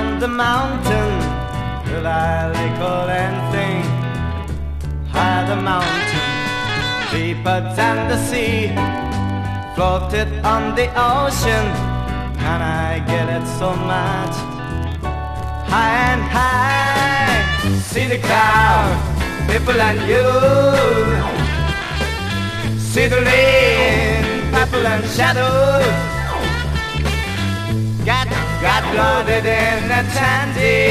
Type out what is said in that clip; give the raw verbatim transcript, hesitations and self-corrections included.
on the mountain, will I recall anything? High the mountain, deeper than the sea, floated on the ocean, and I get it so much. High and high, see the crowd, people and you, see the rain, purple and shadows. Got, got loaded in a tandy,